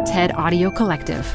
TED Audio Collective.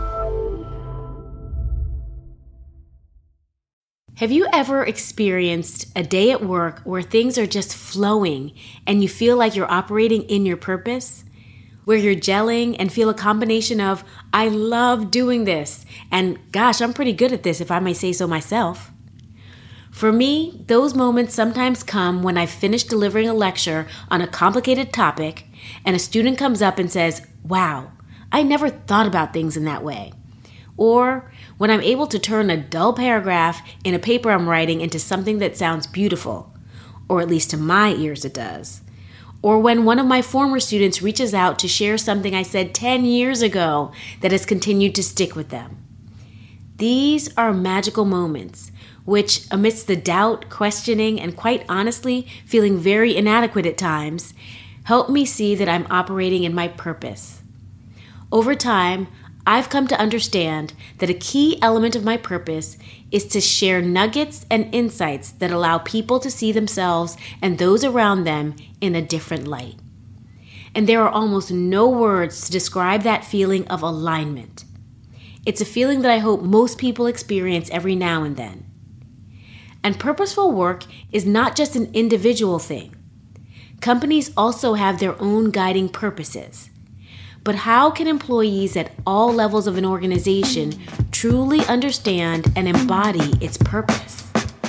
Have you ever experienced a day at work where things are just flowing and you feel like you're operating in your purpose? Where you're gelling and feel a combination of, I love doing this, and gosh, I'm pretty good at this if I may say so myself. For me, those moments sometimes come when I've finished delivering a lecture on a complicated topic and a student comes up and says, wow, I never thought about things in that way. Or when I'm able to turn a dull paragraph in a paper I'm writing into something that sounds beautiful, or at least to my ears it does. Or when one of my former students reaches out to share something I said 10 years ago that has continued to stick with them. These are magical moments, which amidst the doubt, questioning, and quite honestly, feeling very inadequate at times, help me see that I'm operating in my purpose. Over time, I've come to understand that a key element of my purpose is to share nuggets and insights that allow people to see themselves and those around them in a different light. And there are almost no words to describe that feeling of alignment. It's a feeling that I hope most people experience every now and then. And purposeful work is not just an individual thing. Companies also have their own guiding purposes. But how can employees at all levels of an organization truly understand and embody its purpose?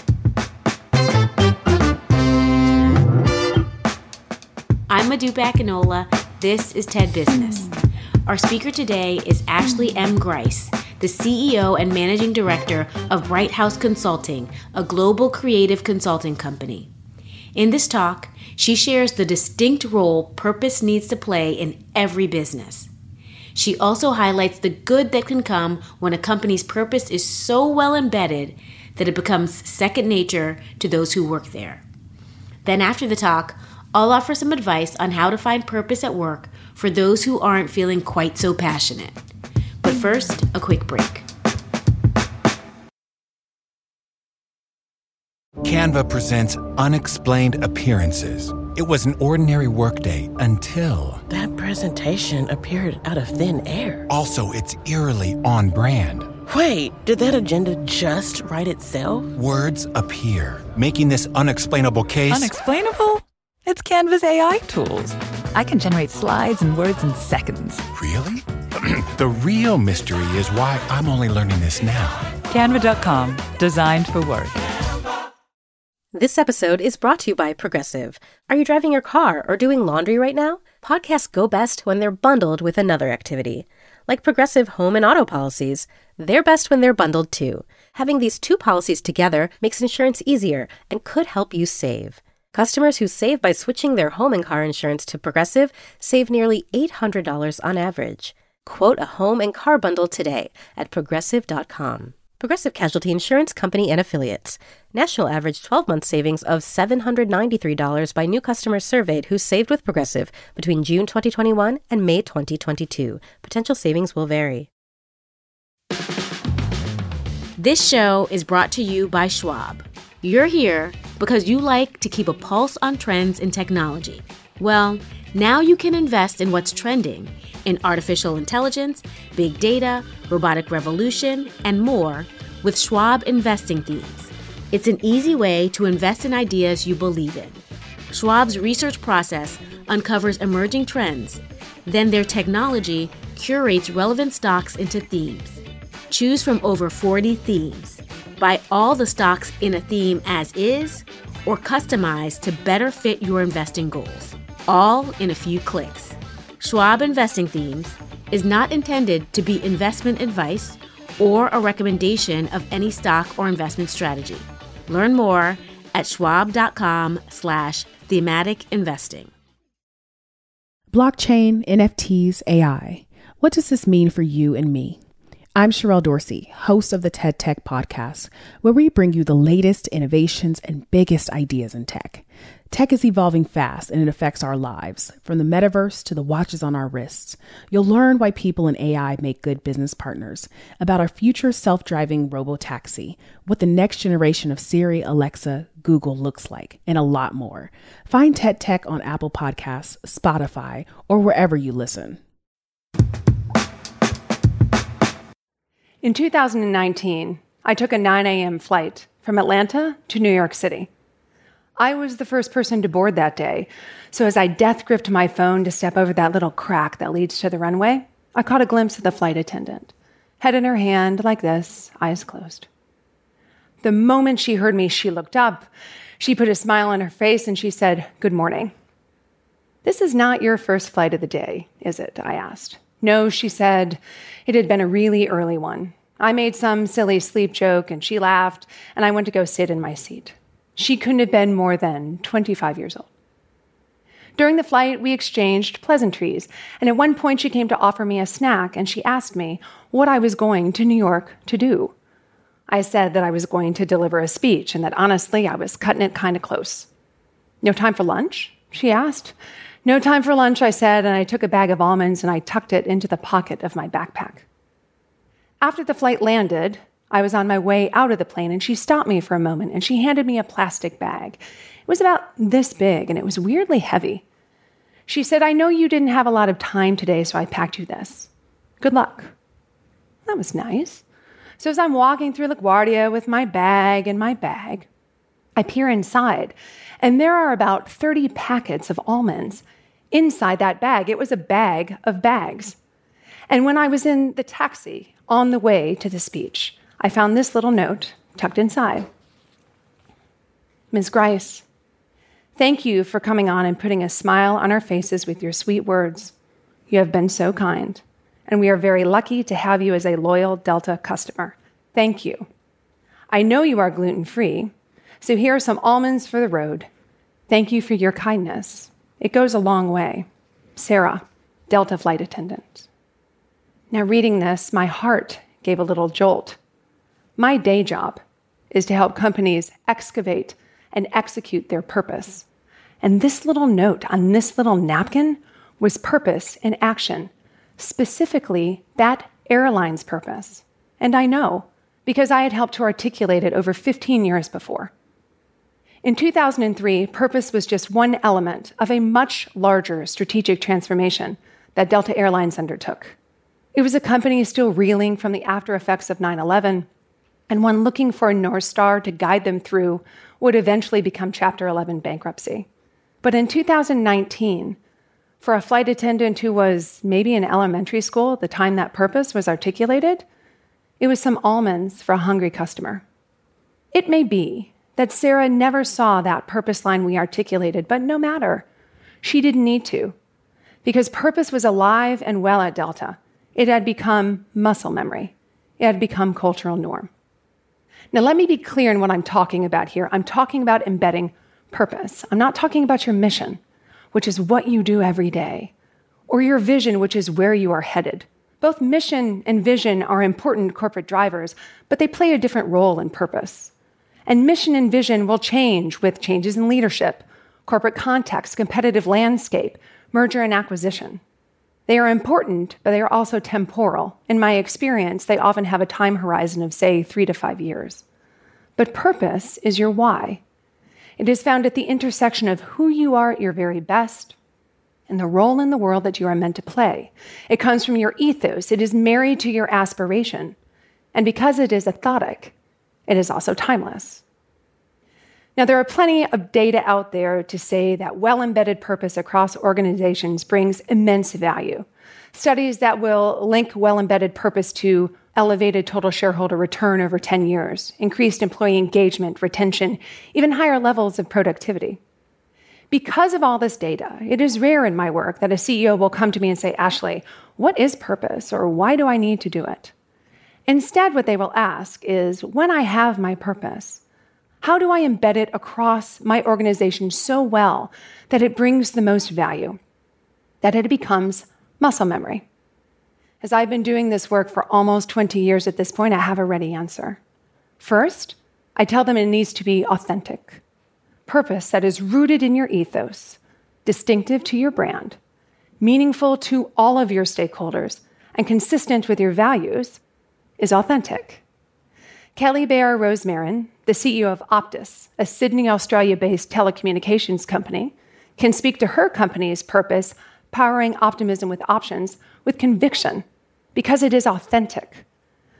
I'm Modupe Akinola. This is TED Business. Our speaker today is Ashley M. Grice, the CEO and Managing Director of Bright House Consulting, a global creative consulting company. In this talk, she shares the distinct role purpose needs to play in every business. She also highlights the good that can come when a company's purpose is so well embedded that it becomes second nature to those who work there. Then after the talk, I'll offer some advice on how to find purpose at work for those who aren't feeling quite so passionate. But first, a quick break. Canva presents Unexplained Appearances. It was an ordinary workday until... that presentation appeared out of thin air. Also, it's eerily on brand. Wait, did that agenda just write itself? Words appear, making this unexplainable case... Unexplainable? It's Canva's AI tools. I can generate slides and words in seconds. Really? The real mystery is why I'm only learning this now. Canva.com, designed for work. This episode is brought to you by Progressive. Are you driving your car or doing laundry right now? Podcasts go best when they're bundled with another activity. Like Progressive home and auto policies, they're best when they're bundled too. Having these two policies together makes insurance easier and could help you save. Customers who save by switching their home and car insurance to Progressive save nearly $800 on average. Quote a home and car bundle today at Progressive.com. Progressive Casualty Insurance Company and Affiliates. National average 12-month savings of $793 by new customers surveyed who saved with Progressive between June 2021 and May 2022. Potential savings will vary. This show is brought to you by Schwab. You're here because you like to keep a pulse on trends in technology. Well, now you can invest in what's trending in artificial intelligence, big data, robotic revolution, and more with Schwab Investing Themes. It's an easy way to invest in ideas you believe in. Schwab's research process uncovers emerging trends. Then their technology curates relevant stocks into themes. Choose from over 40 themes. Buy all the stocks in a theme as is or customize to better fit your investing goals. All in a few clicks. Schwab Investing Themes is not intended to be investment advice or a recommendation of any stock or investment strategy. Learn more at schwab.com/thematic investing. Blockchain, NFTs, AI. What does this mean for you and me? I'm Sherelle Dorsey, host of the TED Tech Podcast, where we bring you the latest innovations and biggest ideas in tech. Tech is evolving fast and it affects our lives, from the metaverse to the watches on our wrists. You'll learn why people in AI make good business partners, about our future self-driving robo-taxi, what the next generation of Siri, Alexa, Google looks like, and a lot more. Find TED Tech on Apple Podcasts, Spotify, or wherever you listen. In 2019, I took a 9 a.m. flight from Atlanta to New York City. I was the first person to board that day, so as I death-gripped my phone to step over that little crack that leads to the runway, I caught a glimpse of the flight attendant, head in her hand like this, eyes closed. The moment she heard me, she looked up, she put a smile on her face, and she said, "Good morning." "This is not your first flight of the day, is it?" I asked. "No," she said. "It had been a really early one. I made some silly sleep joke, and she laughed, and I went to go sit in my seat." She couldn't have been more than 25 years old. During the flight, we exchanged pleasantries, and at one point she came to offer me a snack, and she asked me what I was going to New York to do. I said that I was going to deliver a speech, and that honestly, I was cutting it kind of close. "No time for lunch?" she asked. "No time for lunch," I said, and I took a bag of almonds and I tucked it into the pocket of my backpack. After the flight landed, I was on my way out of the plane, and she stopped me for a moment, and she handed me a plastic bag. It was about this big, and it was weirdly heavy. She said, "I know you didn't have a lot of time today, so I packed you this. Good luck." That was nice. So as I'm walking through LaGuardia with my bag and my bag, I peer inside, and there are about 30 packets of almonds inside that bag. It was a bag of bags. And when I was in the taxi on the way to the speech, I found this little note tucked inside. "Ms. Grice, thank you for coming on and putting a smile on our faces with your sweet words. You have been so kind, and we are very lucky to have you as a loyal Delta customer. Thank you. I know you are gluten-free, so here are some almonds for the road. Thank you for your kindness. It goes a long way. Sarah, Delta flight attendant." Now, reading this, my heart gave a little jolt. My day job is to help companies excavate and execute their purpose. And this little note on this little napkin was purpose in action, specifically that airline's purpose. And I know, because I had helped to articulate it over 15 years before. In 2003, purpose was just one element of a much larger strategic transformation that Delta Air Lines undertook. It was a company still reeling from the after effects of 9/11, and one looking for a North Star to guide them through what would eventually become Chapter 11 bankruptcy. But in 2019, for a flight attendant who was maybe in elementary school at the time that purpose was articulated, it was some almonds for a hungry customer. It may be that Sarah never saw that purpose line we articulated, but no matter. She didn't need to, because purpose was alive and well at Delta. It had become muscle memory. It had become cultural norm. Now, let me be clear in what I'm talking about here. I'm talking about embedding purpose. I'm not talking about your mission, which is what you do every day, or your vision, which is where you are headed. Both mission and vision are important corporate drivers, but they play a different role in purpose. And mission and vision will change with changes in leadership, corporate context, competitive landscape, merger and acquisition. They are important, but they are also temporal. In my experience, they often have a time horizon of, say, 3 to 5 years. But purpose is your why. It is found at the intersection of who you are at your very best and the role in the world that you are meant to play. It comes from your ethos. It is married to your aspiration. And because it is authentic, it is also timeless. Now, there are plenty of data out there to say that well-embedded purpose across organizations brings immense value. Studies that will link well-embedded purpose to elevated total shareholder return over 10 years, increased employee engagement, retention, even higher levels of productivity. Because of all this data, it is rare in my work that a CEO will come to me and say, "Ashley, what is purpose, or why do I need to do it?" Instead, what they will ask is, when I have my purpose, how do I embed it across my organization so well that it brings the most value, that it becomes muscle memory? As I've been doing this work for almost 20 years at this point, I have a ready answer. First, I tell them it needs to be authentic. Purpose that is rooted in your ethos, distinctive to your brand, meaningful to all of your stakeholders, and consistent with your values is authentic. Kelly Bayer Rosmarin, the CEO of Optus, a Sydney, Australia-based telecommunications company, can speak to her company's purpose, powering optimism with options, with conviction, because it is authentic.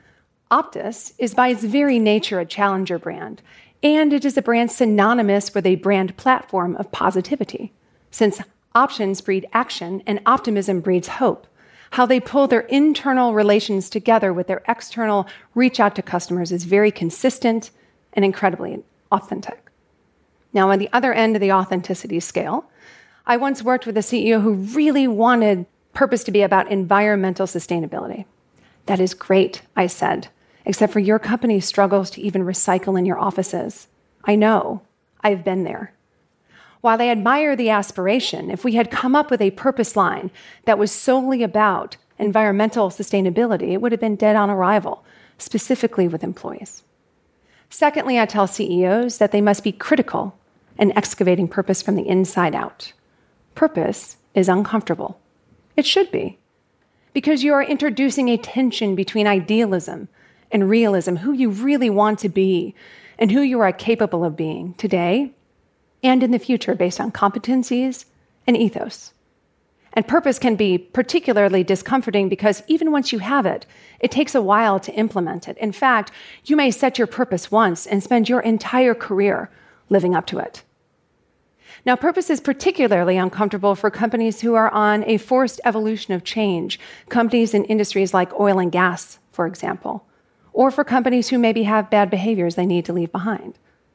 Optus is by its very nature a challenger brand, and it is a brand synonymous with a brand platform of positivity, since options breed action and optimism breeds hope. How they pull their internal relations together with their external reach out to customers is very consistent and incredibly authentic. Now, on the other end of the authenticity scale, I once worked with a CEO who really wanted purpose to be about environmental sustainability. That is great, I said, except for your company struggles to even recycle in your offices. I know. I've been there. While I admire the aspiration, if we had come up with a purpose line that was solely about environmental sustainability, it would have been dead on arrival, specifically with employees. Secondly, I tell CEOs that they must be critical in excavating purpose from the inside out. Purpose is uncomfortable. It should be, because you are introducing a tension between idealism and realism, who you really want to be and who you are capable of being today and in the future based on competencies and ethos. And purpose can be particularly discomforting because even once you have it, it takes a while to implement it. In fact, you may set your purpose once and spend your entire career living up to it. Now, purpose is particularly uncomfortable for companies who are on a forced evolution of change, companies in industries like oil and gas, for example, or for companies who maybe have bad behaviors they need to leave behind.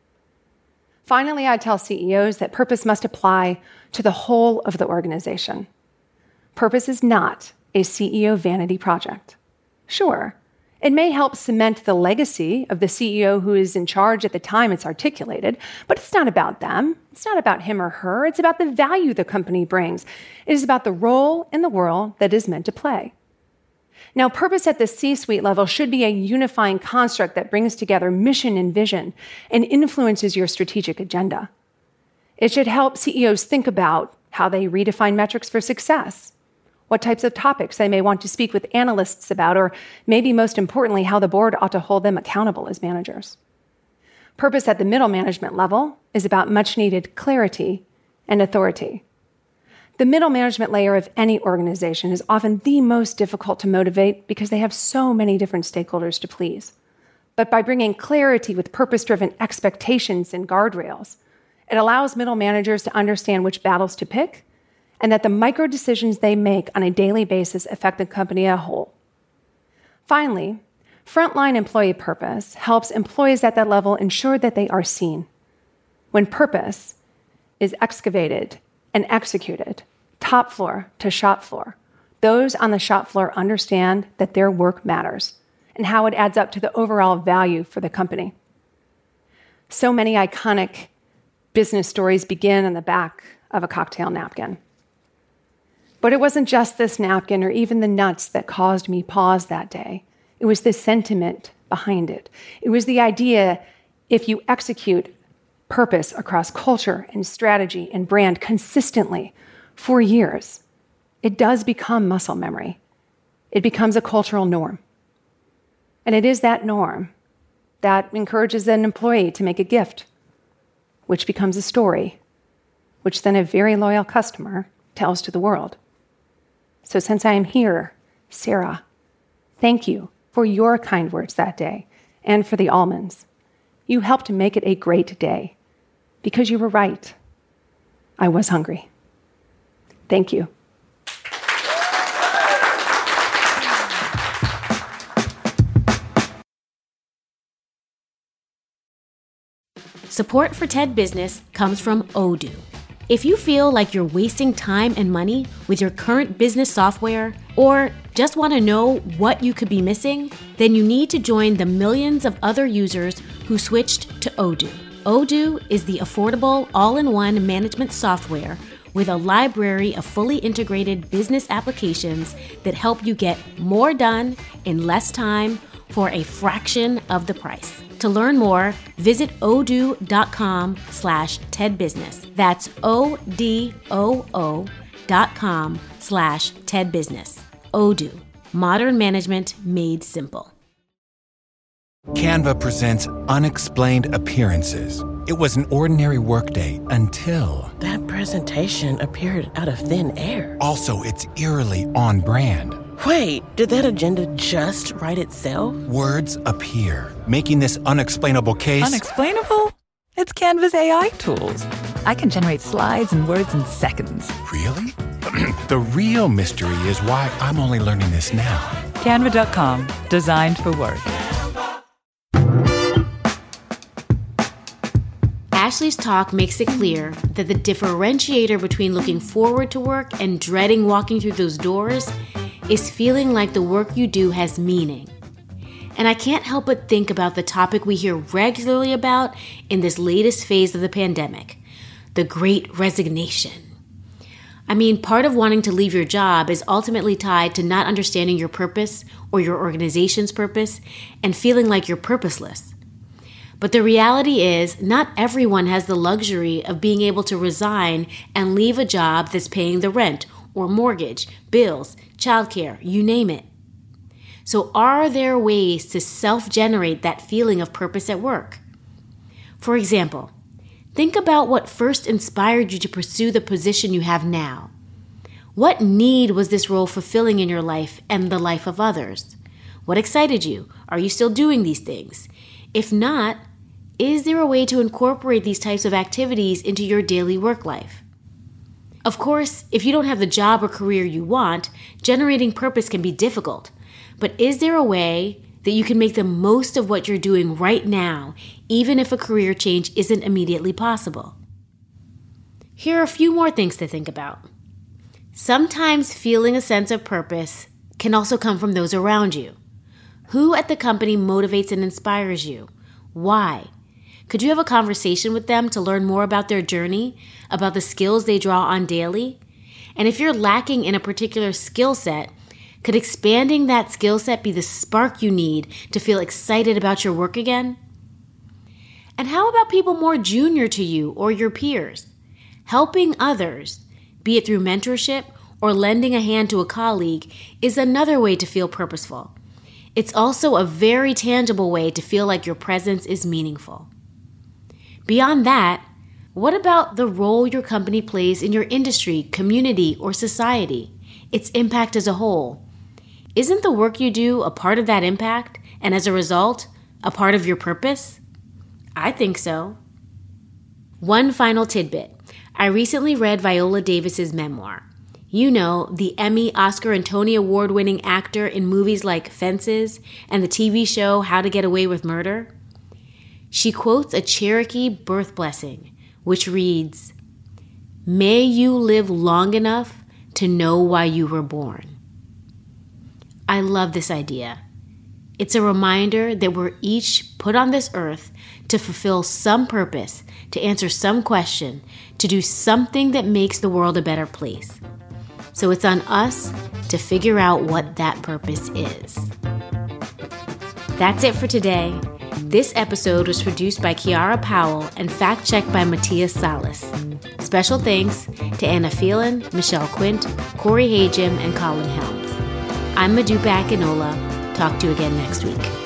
Finally, I tell CEOs that purpose must apply to the whole of the organization. Purpose is not a CEO vanity project. Sure, it may help cement the legacy of the CEO who is in charge at the time it's articulated, but it's not about them. It's not about him or her. It's about the value the company brings. It is about the role in the world that is meant to play. Now, purpose at the C-suite level should be a unifying construct that brings together mission and vision and influences your strategic agenda. It should help CEOs think about how they redefine metrics for success, what types of topics they may want to speak with analysts about, or maybe most importantly, how the board ought to hold them accountable as managers. Purpose at the middle management level is about much-needed clarity and authority. The middle management layer of any organization is often the most difficult to motivate because they have so many different stakeholders to please. But by bringing clarity with purpose-driven expectations and guardrails, it allows middle managers to understand which battles to pick and that the micro decisions they make on a daily basis affect the company as a whole. Finally, frontline employee purpose helps employees at that level ensure that they are seen. When purpose is excavated and executed, top floor to shop floor, those on the shop floor understand that their work matters and how it adds up to the overall value for the company. So many iconic business stories begin on the back of a cocktail napkin. But it wasn't just this napkin or even the nuts that caused me pause that day. It was the sentiment behind it. It was the idea, if you execute purpose across culture and strategy and brand consistently for years, it does become muscle memory. It becomes a cultural norm. And it is that norm that encourages an employee to make a gift, which becomes a story, which then a very loyal customer tells to the world. So since I am here, Sarah, thank you for your kind words that day and for the almonds. You helped make it a great day because you were right. I was hungry. Thank you. Support for TED Business comes from Odoo. If you feel like you're wasting time and money with your current business software, or just want to know what you could be missing, then you need to join the millions of other users who switched to Odoo. Odoo is the affordable, all-in-one management software with a library of fully integrated business applications that help you get more done in less time for a fraction of the price. To learn more, visit odoo.com/TEDbusiness. That's odoo.com/TEDbusiness. Odoo, modern management made simple. Canva presents Unexplained Appearances. It was an ordinary workday until... That presentation appeared out of thin air. Also, it's eerily on brand. Wait, did that agenda just write itself? Words appear, making this unexplainable case... Unexplainable? It's Canva's AI tools. I can generate slides and words in seconds. Really? The real mystery is why I'm only learning this now. Canva.com, designed for work. Ashley's talk makes it clear that the differentiator between looking forward to work and dreading walking through those doors is feeling like the work you do has meaning. And I can't help but think about the topic we hear regularly about in this latest phase of the pandemic, the Great Resignation. I mean, part of wanting to leave your job is ultimately tied to not understanding your purpose or your organization's purpose and feeling like you're purposeless. But the reality is, not everyone has the luxury of being able to resign and leave a job that's paying the rent or mortgage, bills, childcare, you name it. So are there ways to self-generate that feeling of purpose at work? For example, think about what first inspired you to pursue the position you have now. What need was this role fulfilling in your life and the life of others? What excited you? Are you still doing these things? If not, is there a way to incorporate these types of activities into your daily work life? Of course, if you don't have the job or career you want, generating purpose can be difficult. But is there a way that you can make the most of what you're doing right now, even if a career change isn't immediately possible? Here are a few more things to think about. Sometimes feeling a sense of purpose can also come from those around you. Who at the company motivates and inspires you? Why? Could you have a conversation with them to learn more about their journey, about the skills they draw on daily? And if you're lacking in a particular skill set, could expanding that skill set be the spark you need to feel excited about your work again? And how about people more junior to you or your peers? Helping others, be it through mentorship or lending a hand to a colleague, is another way to feel purposeful. It's also a very tangible way to feel like your presence is meaningful. Beyond that, what about the role your company plays in your industry, community, or society? Its impact as a whole. Isn't the work you do a part of that impact, and as a result, a part of your purpose? I think so. One final tidbit. I recently read Viola Davis's memoir. You know, the Emmy, Oscar, and Tony Award-winning actor in movies like Fences and the TV show How to Get Away with Murder. She quotes a Cherokee birth blessing, which reads, "May you live long enough to know why you were born." I love this idea. It's a reminder that we're each put on this earth to fulfill some purpose, to answer some question, to do something that makes the world a better place. So it's on us to figure out what that purpose is. That's it for today. This episode was produced by Kiara Powell and fact-checked by Matthias Salas. Special thanks to Anna Phelan, Michelle Quint, Corey Hagem, and Colin Helms. I'm Modupe Akinola. Talk to you again next week.